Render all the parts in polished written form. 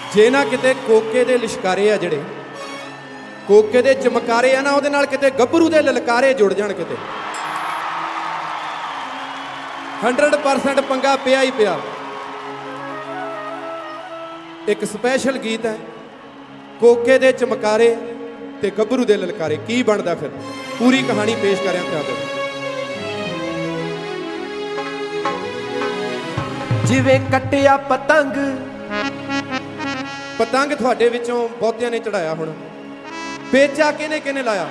ਜੇ ਨਾ ਕਿਤੇ ਕੋਕੇ ਦੇ ਲਿਸ਼ਕਾਰੇ ਆ ਜਿਹੜੇ ਕੋਕੇ ਦੇ ਚਮਕਾਰੇ ਆ ਨਾ ਉਹਦੇ ਨਾਲ ਕਿਤੇ ਗੱਭਰੂ ਦੇ ਲਲਕਾਰੇ ਜੁੜ ਜਾਣ ਕਿਤੇ 100% ਪੰਗਾ ਪਿਆ ਹੀ ਪਿਆ। ਇੱਕ ਸਪੈਸ਼ਲ ਗੀਤ ਹੈ ਕੋਕੇ ਦੇ ਚਮਕਾਰੇ ਤੇ ਗੱਭਰੂ ਦੇ ਲਲਕਾਰੇ। ਕੀ ਬਣਦਾ ਫਿਰ ਪੂਰੀ ਕਹਾਣੀ ਪੇਸ਼ ਕਰਿਆ ਧਿਆਨ ਦਿਓ। ਜਿਵੇਂ ਕੱਟਿਆ ਪਤੰਗ, ਪਤੰਗ ਤੁਹਾਡੇ ਵਿੱਚੋਂ ਬਹੁਤਿਆਂ ਨੇ ਚੜਾਇਆ ਹੁਣ, ਪੇਚਾ ਕਿਹਨੇ ਕਿਹਨੇ ਲਾਇਆ?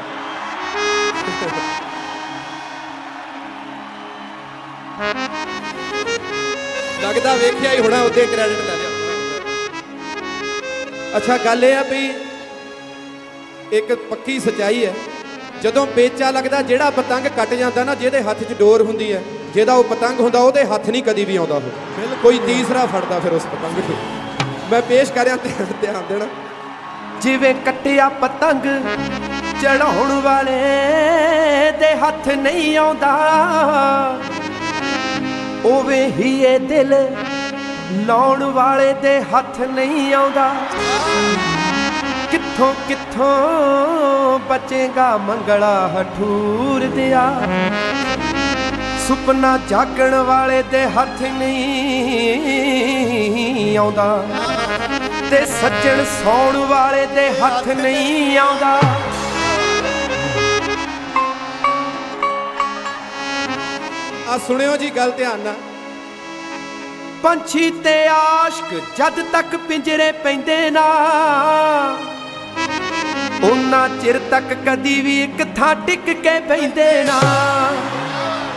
ਲੱਗਦਾ ਵੇਖਿਆ ਹੀ ਹੋਣਾ, ਉਹਦੇ ਕ੍ਰੈਡਿਟ ਲੈ ਲਿਆ। ਅੱਛਾ ਗੱਲ ਇਹ ਆ ਵੀ ਇੱਕ ਪੱਕੀ ਸੱਚਾਈ ਹੈ, ਜਦੋਂ ਪੇਚਾ ਲੱਗਦਾ ਜਿਹੜਾ ਪਤੰਗ ਕੱਟ ਜਾਂਦਾ ਨਾ, ਜਿਹਦੇ ਹੱਥ 'ਚ ਡੋਰ ਹੁੰਦੀ ਹੈ, ਜਿਹਦਾ ਉਹ ਪਤੰਗ ਹੁੰਦਾ ਉਹਦੇ ਹੱਥ ਨਹੀਂ ਕਦੀ ਵੀ ਆਉਂਦਾ ਉਹ, ਕੋਈ ਤੀਸਰਾ ਫੜਦਾ ਫਿਰ ਉਸ ਪਤੰਗ ਨੂੰ। ਮੈਂ ਪੇਸ਼ ਕਰਿਆ ਧਿਆਨ ਦੇਣਾ। ਜਿਵੇਂ ਕੱਟਿਆ ਪਤੰਗ ਚੜਾਉਣ ਵਾਲੇ ਦੇ ਹੱਥ ਨਹੀਂ ਆਉਂਦਾ, ਉਵੇਂ ਹੀ ਇਹ ਦਿਲ ਲਾਉਣ ਵਾਲੇ ਦੇ ਹੱਥ ਨਹੀਂ ਆਉਂਦਾ। ਕਿੱਥੋਂ ਕਿੱਥੋਂ ਬਚੇਗਾ ਮੰਗਲਾ ਹਠੂਰ ਦਿਆ, ਸੁਪਨਾ ਜਾਗਣ ਵਾਲੇ ਦੇ ਹੱਥ ਨਹੀਂ ਆਉਂਦਾ, ਤੇ ਸੱਜਣ ਸੌਣ ਵਾਲੇ ਦੇ ਹੱਥ ਨਹੀਂ ਆਉਂਦਾ। ਆ ਸੁਣਿਓ ਜੀ ਗੱਲ ਧਿਆਨ ਨਾਲ। ਪੰਛੀ ਤੇ ਆਸ਼ਕ ਜਦ ਤੱਕ ਪਿੰਜਰੇ ਪੈਂਦੇ ਨਾ, ਉਹਨਾਂ ਚਿਰ ਤੱਕ ਕਦੀ ਵੀ ਇੱਕ ਥਾਂ ਟਿਕ ਕੇ ਬਹਿੰਦੇ ਨਾ।